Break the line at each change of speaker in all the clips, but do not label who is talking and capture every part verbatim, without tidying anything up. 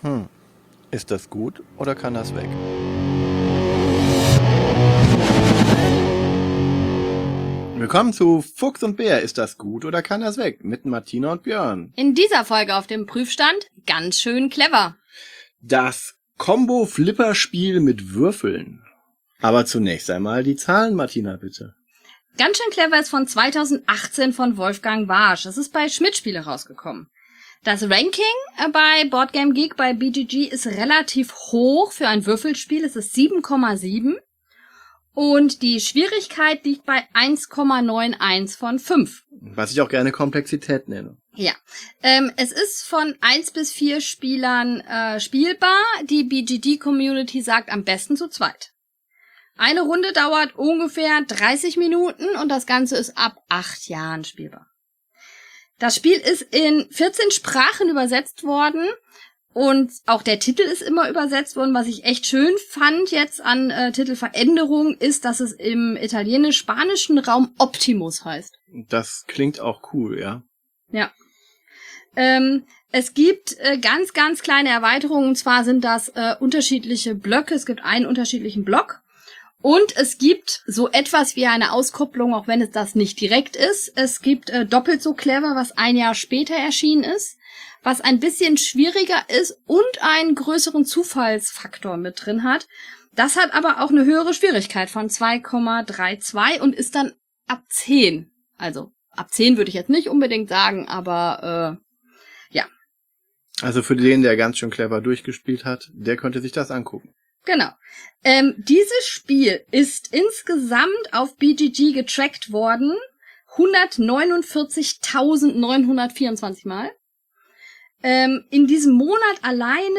Hm. Ist das gut oder kann das weg? Willkommen zu Fuchs und Bär. Ist das gut oder kann das weg? Mit Martina und Björn.
In dieser Folge auf dem Prüfstand ganz schön clever.
Das Combo-Flipper-Spiel mit Würfeln. Aber zunächst einmal die Zahlen, Martina, bitte.
Ganz schön clever ist von zweitausendachtzehn von Wolfgang Warsch. Das ist bei Schmidt-Spiele rausgekommen. Das Ranking bei Boardgame Geek bei B G G ist relativ hoch für ein Würfelspiel. Es ist sieben Komma sieben. Und die Schwierigkeit liegt bei eins Komma einundneunzig von fünf.
Was ich auch gerne Komplexität nenne.
Ja, ähm, es ist von eins bis vier Spielern äh, spielbar. Die B G G-Community sagt am besten zu zweit. Eine Runde dauert ungefähr dreißig Minuten und das Ganze ist ab acht Jahren spielbar. Das Spiel ist in vierzehn Sprachen übersetzt worden. Und auch der Titel ist immer übersetzt worden. Was ich echt schön fand jetzt an äh, Titelveränderung ist, dass es im italienisch-spanischen Raum Optimus heißt.
Das klingt auch cool, ja.
Ja. Ähm, es gibt äh, ganz, ganz kleine Erweiterungen. Und zwar sind das äh, unterschiedliche Blöcke. Es gibt einen unterschiedlichen Block. Und es gibt so etwas wie eine Auskopplung, auch wenn es das nicht direkt ist. Es gibt äh, doppelt so clever, was ein Jahr später erschienen ist, was ein bisschen schwieriger ist und einen größeren Zufallsfaktor mit drin hat. Das hat aber auch eine höhere Schwierigkeit von zwei Komma zweiunddreißig und ist dann ab zehn. Also ab zehn würde ich jetzt nicht unbedingt sagen, aber äh, ja.
Also für den, der ganz schön clever durchgespielt hat, der könnte sich das angucken.
Genau. Ähm, dieses Spiel ist insgesamt auf B G G getrackt worden hundertneunundvierzigtausendneunhundertvierundzwanzig Mal. Ähm, in diesem Monat alleine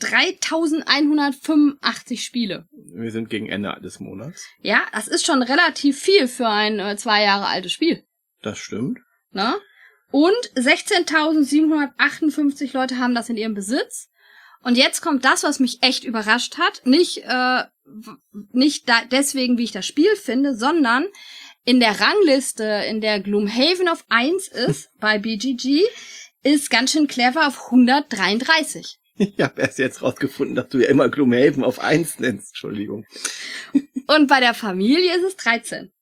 dreitausendeinhundertfünfundachtzig Spiele.
Wir sind gegen Ende des Monats.
Ja, das ist schon relativ viel für ein äh, zwei Jahre altes Spiel.
Das stimmt.
Na? Und sechzehntausendsiebenhundertachtundfünfzig Leute haben das in ihrem Besitz. Und jetzt kommt das, was mich echt überrascht hat. Nicht, äh, nicht da deswegen, wie ich das Spiel finde, sondern in der Rangliste, in der Gloomhaven auf eins ist, bei B G G, ist ganz schön clever auf hundertdreiunddreißig.
Ich habe erst jetzt rausgefunden, dass du ja immer Gloomhaven auf eins nennst. Entschuldigung.
Und bei der Familie ist es dreizehn.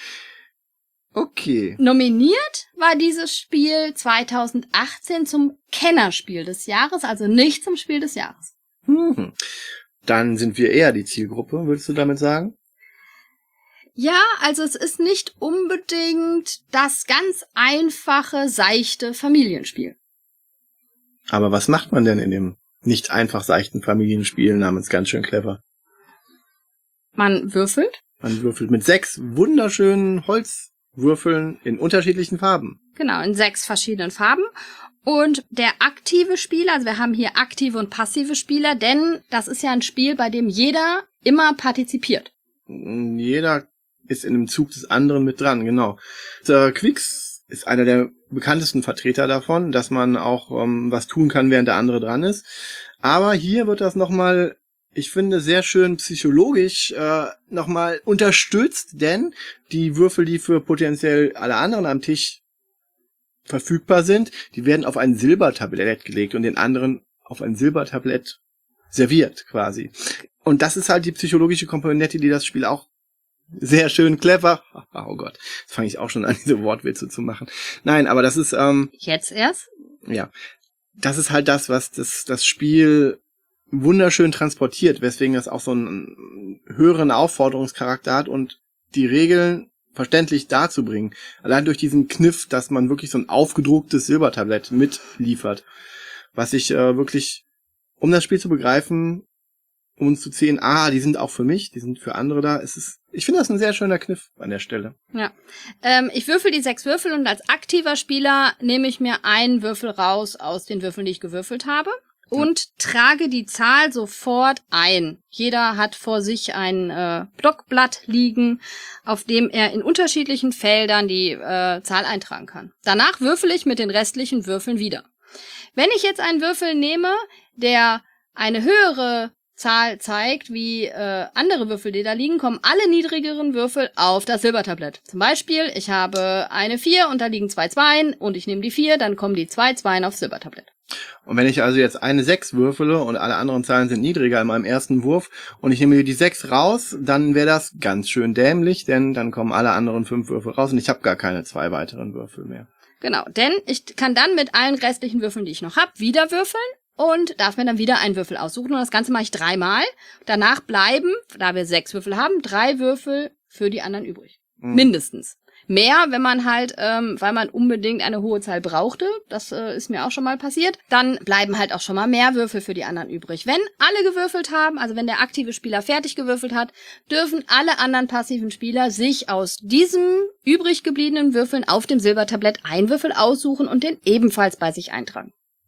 Okay.
Nominiert war dieses Spiel zweitausendachtzehn zum Kennerspiel des Jahres, also nicht zum Spiel des Jahres.
Hm. Dann sind wir eher die Zielgruppe, würdest du damit sagen?
Ja, also es ist nicht unbedingt das ganz einfache, seichte Familienspiel.
Aber was macht man denn in dem nicht einfach seichten Familienspiel namens ganz schön clever?
Man würfelt.
Man würfelt mit sechs wunderschönen Holzwürfeln in unterschiedlichen Farben.
Genau, in sechs verschiedenen Farben. Und der aktive Spieler, also wir haben hier aktive und passive Spieler, denn das ist ja ein Spiel, bei dem jeder immer partizipiert.
Jeder ist in dem Zug des anderen mit dran, genau. Der Quicks ist einer der bekanntesten Vertreter davon, dass man auch ähm, was tun kann, während der andere dran ist. Aber hier wird das nochmal, ich finde, sehr schön psychologisch äh, nochmal unterstützt, denn die Würfel, die für potenziell alle anderen am Tisch verfügbar sind, die werden auf ein Silbertablett gelegt und den anderen auf ein Silbertablett serviert quasi. Und das ist halt die psychologische Komponente, die das Spiel auch sehr schön clever. Oh Gott, jetzt fange ich auch schon an, diese Wortwitze zu machen. Nein, aber das ist ähm,
Jetzt erst?
Ja, das ist halt das, was das das Spiel wunderschön transportiert, weswegen das auch so einen höheren Aufforderungscharakter hat und die Regeln verständlich darzubringen. Allein durch diesen Kniff, dass man wirklich so ein aufgedrucktes Silbertablett mitliefert, was ich äh, wirklich, um das Spiel zu begreifen, um uns zu sehen, ah, die sind auch für mich, die sind für andere da. Es ist, ich finde das ein sehr schöner Kniff an der Stelle.
Ja, ähm, ich würfel die sechs Würfel und als aktiver Spieler nehme ich mir einen Würfel raus aus den Würfeln, die ich gewürfelt habe und ja. trage die Zahl sofort ein. Jeder hat vor sich ein äh, Blockblatt liegen, auf dem er in unterschiedlichen Feldern die äh, Zahl eintragen kann. Danach würfel ich mit den restlichen Würfeln wieder. Wenn ich jetzt einen Würfel nehme, der eine höhere Zahl zeigt, wie äh, andere Würfel, die da liegen, kommen alle niedrigeren Würfel auf das Silbertablett. Zum Beispiel, ich habe eine vier und da liegen zwei Zweien und ich nehme die vier, dann kommen die zwei Zweien aufs Silbertablett.
Und wenn ich also jetzt eine sechs würfele und alle anderen Zahlen sind niedriger in meinem ersten Wurf und ich nehme die sechs raus, dann wäre das ganz schön dämlich, denn dann kommen alle anderen fünf Würfel raus und ich habe gar keine zwei weiteren Würfel mehr.
Genau, denn ich kann dann mit allen restlichen Würfeln, die ich noch habe, wieder würfeln und darf mir dann wieder einen Würfel aussuchen. Und das Ganze mache ich dreimal. Danach bleiben, da wir sechs Würfel haben, drei Würfel für die anderen übrig. Mhm. Mindestens. Mehr, wenn man halt, ähm, weil man unbedingt eine hohe Zahl brauchte, das äh, ist mir auch schon mal passiert, dann bleiben halt auch schon mal mehr Würfel für die anderen übrig. Wenn alle gewürfelt haben, also wenn der aktive Spieler fertig gewürfelt hat, dürfen alle anderen passiven Spieler sich aus diesem übrig gebliebenen Würfeln auf dem Silbertablett einen Würfel aussuchen und den ebenfalls bei sich eintragen.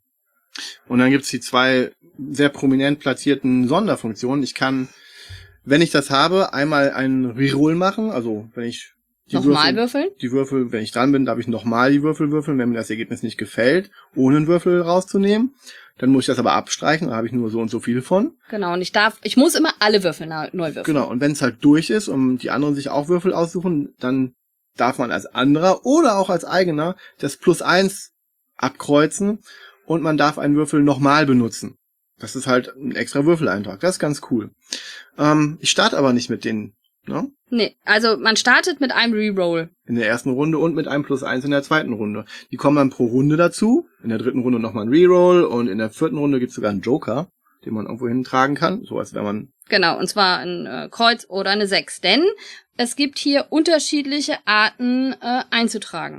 Und dann gibt's die zwei sehr prominent platzierten Sonderfunktionen. Ich kann, wenn ich das habe, einmal einen Reroll machen, also wenn ich Die
Nochmal
Würfel,
würfeln?
Die Würfel, wenn ich dran bin, darf ich nochmal die Würfel würfeln, wenn mir das Ergebnis nicht gefällt, ohne einen Würfel rauszunehmen. Dann muss ich das aber abstreichen, da habe ich nur so und so viel von.
Genau, und ich darf, ich muss immer alle Würfel neu würfeln.
Genau, und wenn es halt durch ist und die anderen sich auch Würfel aussuchen, dann darf man als anderer oder auch als eigener das Plus eins abkreuzen und man darf einen Würfel nochmal benutzen. Das ist halt ein extra Würfeleintrag, das ist ganz cool. Ähm, ich starte aber nicht mit den Ne?
Nee, also man startet mit einem Reroll.
In der ersten Runde und mit einem Plus eins in der zweiten Runde. Die kommen dann pro Runde dazu. In der dritten Runde nochmal ein Reroll und in der vierten Runde gibt's sogar einen Joker, den man irgendwo hintragen kann. So als wenn man...
Genau, und zwar ein äh, Kreuz oder eine sechs. Denn es gibt hier unterschiedliche Arten äh, einzutragen.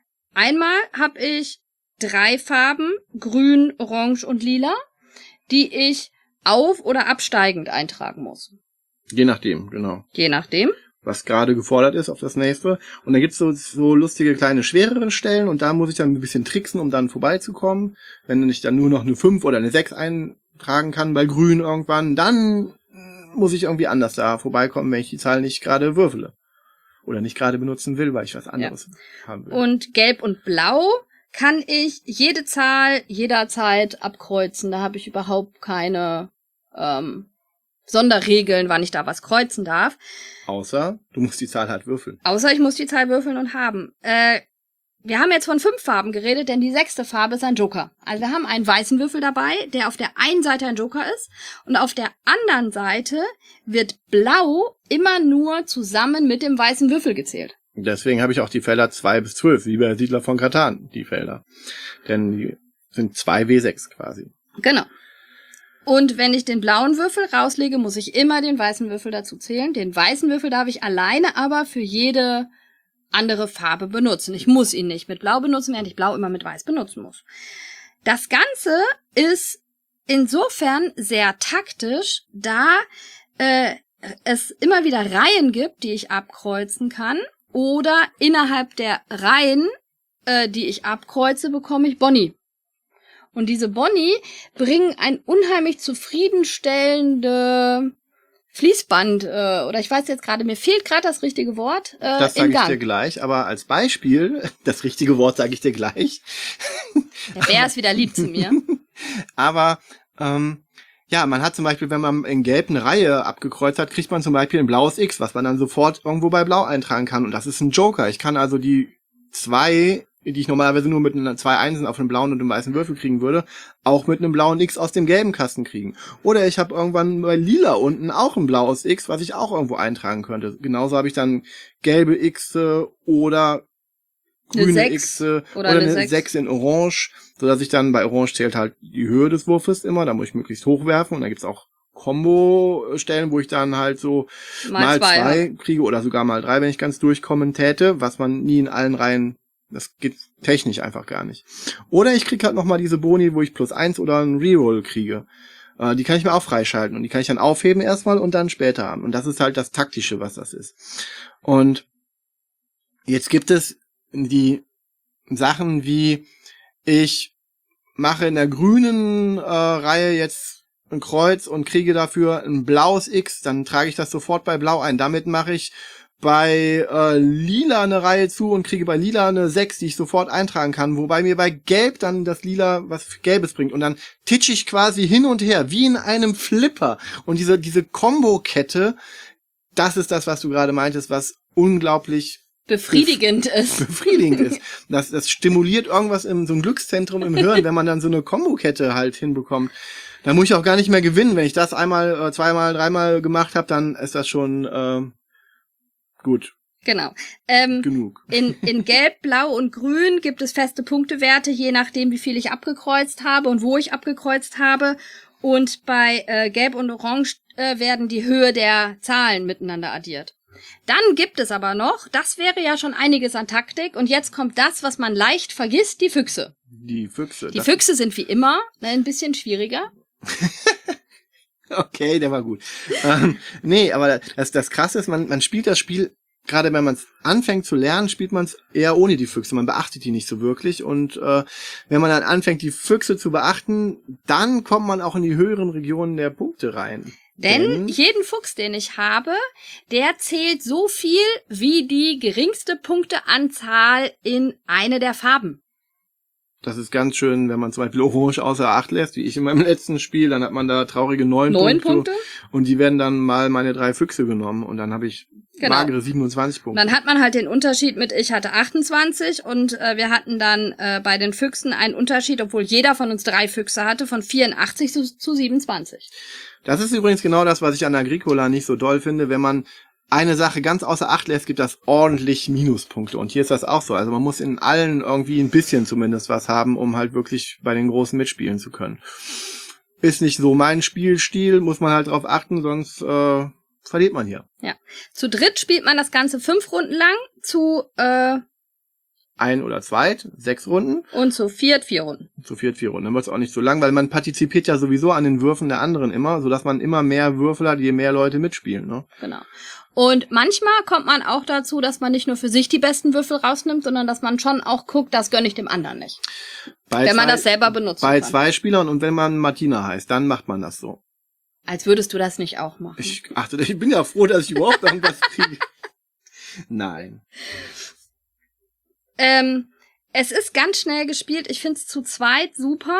Einmal habe ich drei Farben, grün, orange und lila, die ich auf- oder absteigend eintragen muss.
Je nachdem, genau.
Je nachdem.
Was gerade gefordert ist auf das nächste. Und da gibt's so, so lustige kleine schwereren Stellen und da muss ich dann ein bisschen tricksen, um dann vorbeizukommen. Wenn ich dann nur noch eine fünf oder eine sechs eintragen kann bei grün irgendwann, dann muss ich irgendwie anders da vorbeikommen, wenn ich die Zahl nicht gerade würfele. Oder nicht gerade benutzen will, weil ich was anderes ja. haben will.
Und gelb und blau kann ich jede Zahl jederzeit abkreuzen. Da habe ich überhaupt keine... Ähm, Sonderregeln, wann ich da was kreuzen darf.
Außer, du musst die Zahl halt würfeln.
Außer, ich muss die Zahl würfeln und haben. Äh, wir haben jetzt von fünf Farben geredet, denn die sechste Farbe ist ein Joker. Also wir haben einen weißen Würfel dabei, der auf der einen Seite ein Joker ist und auf der anderen Seite wird blau immer nur zusammen mit dem weißen Würfel gezählt.
Deswegen habe ich auch die Felder zwei bis zwölf, wie bei Siedler von Catan, die Felder. Denn die sind zwei W sechs quasi.
Genau. Und wenn ich den blauen Würfel rauslege, muss ich immer den weißen Würfel dazu zählen. Den weißen Würfel darf ich alleine aber für jede andere Farbe benutzen. Ich muss ihn nicht mit blau benutzen, während ich blau immer mit weiß benutzen muss. Das Ganze ist insofern sehr taktisch, da äh, es immer wieder Reihen gibt, die ich abkreuzen kann. Oder innerhalb der Reihen, äh, die ich abkreuze, bekomme ich Boni. Und diese Boni bringen ein unheimlich zufriedenstellende Fließband, äh, oder ich weiß jetzt gerade, mir fehlt gerade das richtige Wort, äh,
Das sage ich dir gleich, aber als Beispiel, das richtige Wort sage ich dir gleich.
Der Bär ist wieder lieb zu mir.
Aber, ähm, ja, man hat zum Beispiel, wenn man in Gelb eine Reihe abgekreuzt hat, kriegt man zum Beispiel ein blaues X, was man dann sofort irgendwo bei Blau eintragen kann. Und das ist ein Joker. Ich kann also die zwei, die ich normalerweise nur mit einer zwei Einsen auf einem blauen und einem weißen Würfel kriegen würde, auch mit einem blauen X aus dem gelben Kasten kriegen. Oder ich habe irgendwann bei Lila unten auch ein blaues X, was ich auch irgendwo eintragen könnte. Genauso habe ich dann gelbe X oder grüne X oder, oder eine, eine sechs in Orange, sodass ich dann, bei Orange zählt halt die Höhe des Wurfes immer, da muss ich möglichst hoch werfen und da gibt's auch Combo-Stellen, wo ich dann halt so mal, mal zwei, zwei ja. kriege oder sogar mal drei, wenn ich ganz durchkommen täte, was man nie in allen Reihen, das geht technisch einfach gar nicht. Oder ich kriege halt nochmal diese Boni, wo ich plus eins oder einen Reroll kriege. Äh, die kann ich mir auch freischalten und die kann ich dann aufheben erstmal und dann später haben. Und das ist halt das Taktische, was das ist. Und jetzt gibt es die Sachen wie, ich mache in der grünen äh, Reihe jetzt ein Kreuz und kriege dafür ein blaues X, dann trage ich das sofort bei Blau ein. Damit mache ich bei äh, Lila eine Reihe zu und kriege bei Lila eine sechs, die ich sofort eintragen kann, wobei mir bei Gelb dann das Lila was Gelbes bringt. Und dann titsche ich quasi hin und her, wie in einem Flipper. Und diese diese Kombo-Kette, das ist das, was du gerade meintest, was unglaublich
befriedigend
bef-
ist.
Befriedigend ist. Das, das stimuliert irgendwas im so ein Glückszentrum im Hirn, wenn man dann so eine Kombokette halt hinbekommt. Dann muss ich auch gar nicht mehr gewinnen. Wenn ich das einmal, zweimal, dreimal gemacht habe, dann ist das schon äh, gut.
Genau. Ähm,
Genug.
In, in Gelb, Blau und Grün gibt es feste Punktewerte, je nachdem, wie viel ich abgekreuzt habe und wo ich abgekreuzt habe. Und bei äh, Gelb und Orange äh, werden die Höhe der Zahlen miteinander addiert. Dann gibt es aber noch, das wäre ja schon einiges an Taktik, und jetzt kommt das, was man leicht vergisst, die Füchse.
Die Füchse.
Die Füchse sind wie immer ne, ein bisschen schwieriger.
Okay, der war gut. ähm, nee, aber das, das Krasse ist, man, man spielt das Spiel, gerade wenn man es anfängt zu lernen, spielt man es eher ohne die Füchse. Man beachtet die nicht so wirklich. Und äh, wenn man dann anfängt, die Füchse zu beachten, dann kommt man auch in die höheren Regionen der Punkte rein.
Denn,
Denn
jeden Fuchs, den ich habe, der zählt so viel wie die geringste Punkteanzahl in eine der Farben.
das ist ganz schön, wenn man zum Beispiel Orange außer Acht lässt, wie ich in meinem letzten Spiel, dann hat man da traurige neun,
Neun
Punkte,
Punkte?
Und die werden dann mal meine drei Füchse genommen und dann habe ich
Genau.
magere siebenundzwanzig Punkte.
Dann hat man halt den Unterschied mit, ich hatte achtundzwanzig und äh, wir hatten dann äh, bei den Füchsen einen Unterschied, obwohl jeder von uns drei Füchse hatte, von vierundachtzig zu, zu siebenundzwanzig.
Das ist übrigens genau das, was ich an Agricola nicht so doll finde. Wenn man eine Sache ganz außer Acht lässt, gibt das ordentlich Minuspunkte. Und hier ist das auch so. Also man muss in allen irgendwie ein bisschen zumindest was haben, um halt wirklich bei den Großen mitspielen zu können. Ist nicht so mein Spielstil, muss man halt drauf achten, sonst äh, verliert man hier.
Ja. Zu dritt spielt man das Ganze fünf Runden lang, zu äh,
Ein oder zweit, sechs Runden.
und zu viert vier Runden.
Zu viert, vier Runden. Dann wird es auch nicht so lang, weil man partizipiert ja sowieso an den Würfen der anderen immer, sodass man immer mehr Würfel hat, je mehr Leute mitspielen. Ne?
Genau. Und manchmal kommt man auch dazu, dass man nicht nur für sich die besten Würfel rausnimmt, sondern dass man schon auch guckt, das gönne ich dem anderen nicht.
Bei
wenn man
zwei,
das selber benutzt.
Bei zwei Spielern und wenn man Martina heißt, dann macht man das so.
Als würdest du das nicht auch machen.
Ich achte, ich bin ja froh, dass ich überhaupt irgendwas kriege. Nein.
Ähm, es ist ganz schnell gespielt. Ich finde es zu zweit super.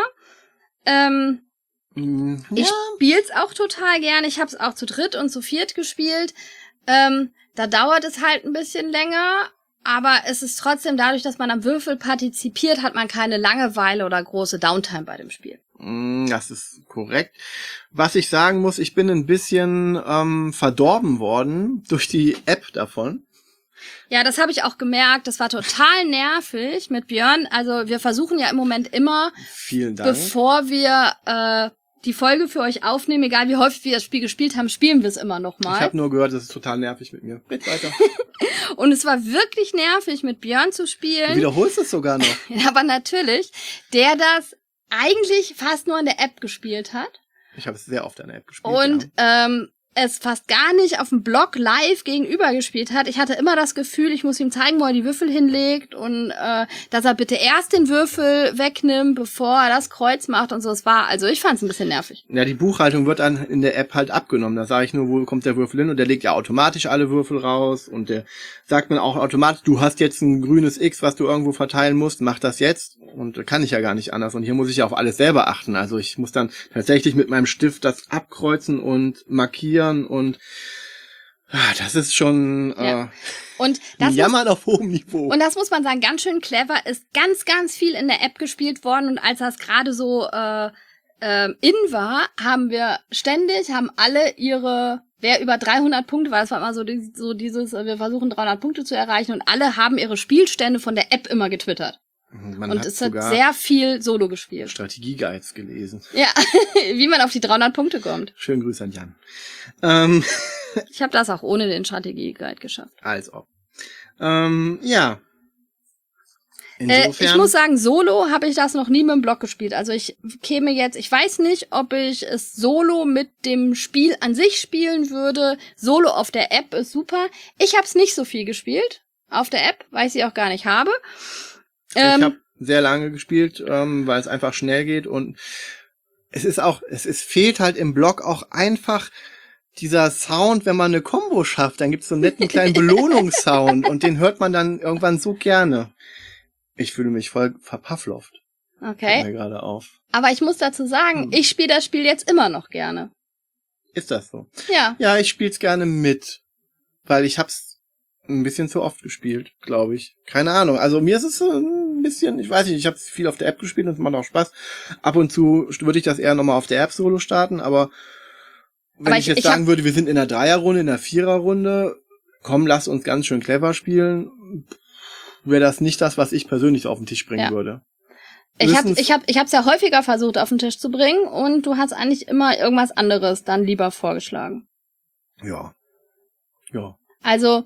Ähm,
Mm,
Ich
ja.
spiel's auch total gerne. Ich habe es auch zu dritt und zu viert gespielt. Ähm, da dauert es halt ein bisschen länger, aber es ist trotzdem dadurch, dass man am Würfel partizipiert, hat man keine Langeweile oder große Downtime bei dem Spiel.
Mm, Das ist korrekt. Was ich sagen muss, ich bin ein bisschen ähm, verdorben worden durch die App davon.
Ja, das habe ich auch gemerkt. Das war total nervig mit Björn. Also wir versuchen ja im Moment immer,
Vielen Dank.
bevor wir äh, die Folge für euch aufnehmen, egal wie häufig wir das Spiel gespielt haben, spielen wir es immer noch
Ich
mal.
habe nur gehört, das ist total nervig mit mir. Red weiter.
Und es war wirklich nervig, mit Björn zu
Du
spielen.
wiederholst es sogar noch.
Aber natürlich, der das eigentlich fast nur in der App gespielt hat
Ich habe es sehr oft an der App gespielt.
und
ja.
ähm, es fast gar nicht auf dem Blog live gegenüber gespielt hat. Ich hatte immer das Gefühl, ich muss ihm zeigen, wo er die Würfel hinlegt und äh, dass er bitte erst den Würfel wegnimmt, bevor er das Kreuz macht und so. Es war, also ich fand es ein bisschen nervig.
Ja, die Buchhaltung wird dann in der App halt abgenommen. Da sage ich nur, wo kommt der Würfel hin und der legt ja automatisch alle Würfel raus und der sagt mir auch automatisch, du hast jetzt ein grünes X, was du irgendwo verteilen musst, mach das jetzt und kann ich ja gar nicht anders und hier muss ich ja auf alles selber achten. Also ich muss dann tatsächlich mit meinem Stift das abkreuzen und markieren und ah, das ist schon
Ja.
äh,
Und das muss,
Jammern auf hohem Niveau.
und das muss man sagen, ganz schön clever, ist ganz, ganz viel in der App gespielt worden und als das gerade so äh, äh, in war, haben wir ständig, haben alle ihre, wer über dreihundert Punkte war, das war immer so, die, so dieses, äh, wir versuchen dreihundert Punkte zu erreichen und alle haben ihre Spielstände von der App immer getwittert.
Man
und
hat
es hat
sogar
sehr viel Solo gespielt.
Strategie-Guides gelesen.
Ja, wie man auf die dreihundert Punkte kommt.
Schönen Grüß an Jan. Ähm,
Ich habe das auch ohne den Strategie-Guide geschafft.
als ob. Ähm, ja.
Äh,
Insofern,
ich muss sagen, Solo habe ich das noch nie mit dem Blog gespielt. Also ich käme jetzt, ich weiß nicht, ob ich es Solo mit dem Spiel an sich spielen würde. Solo auf der App ist super. Ich habe es nicht so viel gespielt auf der App, weil ich sie auch gar nicht habe. Ähm,
ich habe sehr lange gespielt, ähm, weil es einfach schnell geht und es ist auch, es ist, fehlt halt im Blog auch einfach dieser Sound, wenn man eine Combo schafft, dann gibt's so einen netten kleinen Belohnungssound und den hört man dann irgendwann so gerne. Ich fühle mich voll verpaffloft. Fällt
okay.
mir gerade auf.
Aber ich muss dazu sagen,
Hm.
ich spiele das Spiel jetzt immer noch gerne.
Ist das so?
Ja.
Ja, ich spiel's gerne mit, weil ich hab's ein bisschen zu oft gespielt, glaube ich. Keine Ahnung. Also mir ist es so ein bisschen, ich weiß nicht, ich habe viel auf der App gespielt und es macht auch Spaß. Ab und zu würde ich das eher nochmal auf der App solo starten, aber wenn
aber
ich,
ich
jetzt
ich
sagen
hab,
würde, wir sind in einer Dreierrunde, in einer Viererrunde, komm, lass uns ganz schön clever spielen, wäre das nicht das, was ich persönlich auf den Tisch bringen
ja.
würde.
Ich habe ich hab, ich hab's ja häufiger versucht auf den Tisch zu bringen und du hast eigentlich immer irgendwas anderes dann lieber vorgeschlagen.
Ja. Ja.
Also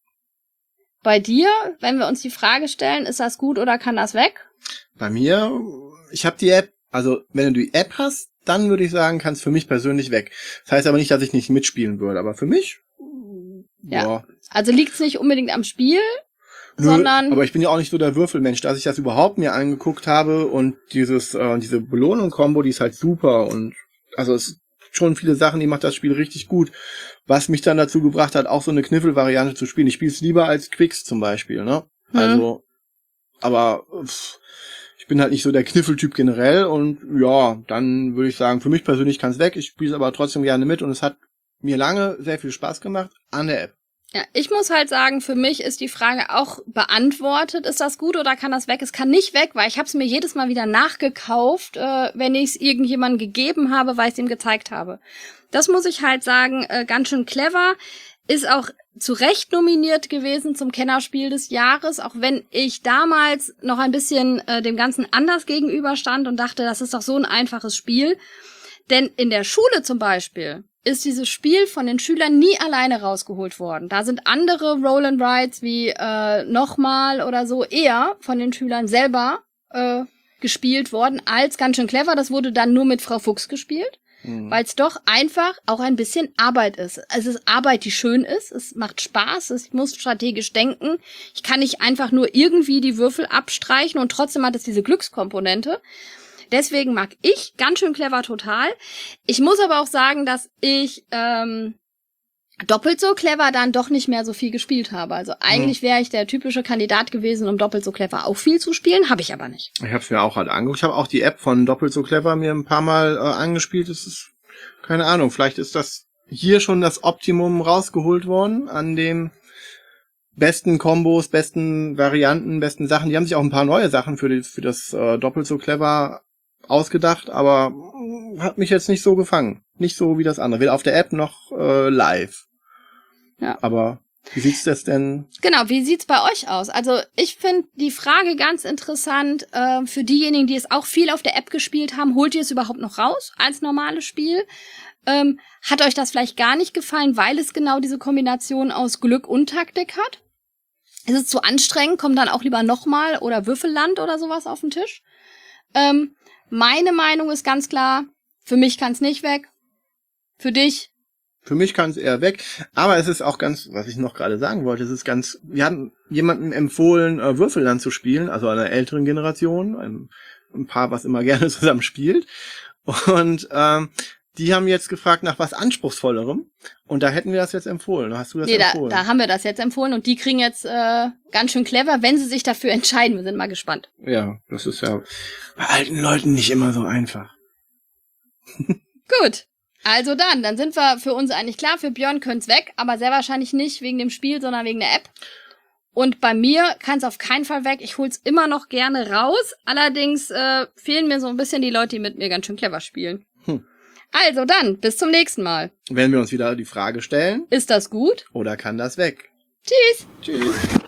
bei dir, wenn wir uns die Frage stellen, ist das gut oder kann das weg?
Bei mir, ich habe die App, also wenn du die App hast, dann würde ich sagen, kann es für mich persönlich weg. Das heißt aber nicht, dass ich nicht mitspielen würde, aber für mich,
ja.
ja.
Also liegt's nicht unbedingt am Spiel,
Nö,
sondern...
aber ich bin ja auch nicht so der Würfelmensch, dass ich das überhaupt mir angeguckt habe und dieses äh, diese Belohnung-Kombo, die ist halt super und also es ist schon viele Sachen, die macht das Spiel richtig gut. Was mich dann dazu gebracht hat, auch so eine Kniffel-Variante zu spielen. Ich spiele es lieber als Quicks zum Beispiel, ne?
Hm.
Also, aber pff, ich bin halt nicht so der Kniffeltyp generell und ja, dann würde ich sagen, für mich persönlich kann es weg. Ich spiele es aber trotzdem gerne mit und es hat mir lange sehr viel Spaß gemacht an der App.
Ja, ich muss halt sagen, für mich ist die Frage auch beantwortet. Ist das gut oder kann das weg? Es kann nicht weg, weil ich habe es mir jedes Mal wieder nachgekauft, äh, wenn ich es irgendjemandem gegeben habe, weil ich es ihm gezeigt habe. Das muss ich halt sagen, äh, ganz schön clever. Ist auch zu Recht nominiert gewesen zum Kennerspiel des Jahres, auch wenn ich damals noch ein bisschen äh, dem Ganzen anders gegenüberstand und dachte, das ist doch so ein einfaches Spiel. Denn in der Schule zum Beispiel ist dieses Spiel von den Schülern nie alleine rausgeholt worden. Da sind andere Roll and Rides wie äh, Nochmal oder so eher von den Schülern selber äh, gespielt worden als ganz schön clever. Das wurde dann nur mit Frau Fuchs gespielt, mhm. weil es doch einfach auch ein bisschen Arbeit ist. Es ist Arbeit, die schön ist. Es macht Spaß. Ich muss strategisch denken. Ich kann nicht einfach nur irgendwie die Würfel abstreichen und trotzdem hat es diese Glückskomponente. Deswegen mag ich ganz schön clever total. Ich muss aber auch sagen, dass ich ähm, doppelt so clever dann doch nicht mehr so viel gespielt habe. Also eigentlich wäre ich der typische Kandidat gewesen, um doppelt so clever auch viel zu spielen, habe ich aber nicht.
Ich habe es mir auch halt angeguckt. Ich habe auch die App von Doppelt so clever mir ein paar Mal äh, angespielt. Das ist, keine Ahnung, vielleicht ist das hier schon das Optimum rausgeholt worden an dem besten Kombos, besten Varianten, besten Sachen. Die haben sich auch ein paar neue Sachen für, die, für das äh, Doppelt so clever ausgedacht, aber hat mich jetzt nicht so gefangen. Nicht so wie das andere. Weder auf der App noch äh, live.
Ja.
Aber wie sieht's das denn?
Genau, wie sieht's bei euch aus? Also ich finde die Frage ganz interessant äh, für diejenigen, die es auch viel auf der App gespielt haben. Holt ihr es überhaupt noch raus als normales Spiel? Ähm, hat euch das vielleicht gar nicht gefallen, weil es genau diese Kombination aus Glück und Taktik hat? Ist es zu anstrengend? Kommt dann auch lieber Nochmal oder Würfelland oder sowas auf den Tisch? Ähm, Meine Meinung ist ganz klar, für mich kann es nicht weg. Für dich?
Für mich kann es eher weg. Aber es ist auch ganz, was ich noch gerade sagen wollte, es ist ganz, wir hatten jemandem empfohlen, äh, Würfelland zu spielen, also einer älteren Generation, ein, ein Paar, was immer gerne zusammen spielt. Und ähm, die haben jetzt gefragt nach was Anspruchsvollerem. Und da hätten wir das jetzt empfohlen. Hast du das
nee,
empfohlen?
Da, da haben wir das jetzt empfohlen und die kriegen jetzt äh, ganz schön clever, wenn sie sich dafür entscheiden. Wir sind mal gespannt.
Ja, das ist ja bei alten Leuten nicht immer so einfach.
Gut, also dann, dann sind wir für uns eigentlich klar, für Björn können's weg, aber sehr wahrscheinlich nicht wegen dem Spiel, sondern wegen der App. Und bei mir kann es auf keinen Fall weg. Ich hol's immer noch gerne raus. Allerdings äh, fehlen mir so ein bisschen die Leute, die mit mir ganz schön clever spielen. Hm. Also dann, bis zum nächsten Mal.
Wenn wir uns wieder die Frage stellen,
ist das gut?
Oder kann das weg?
Tschüss.
Tschüss.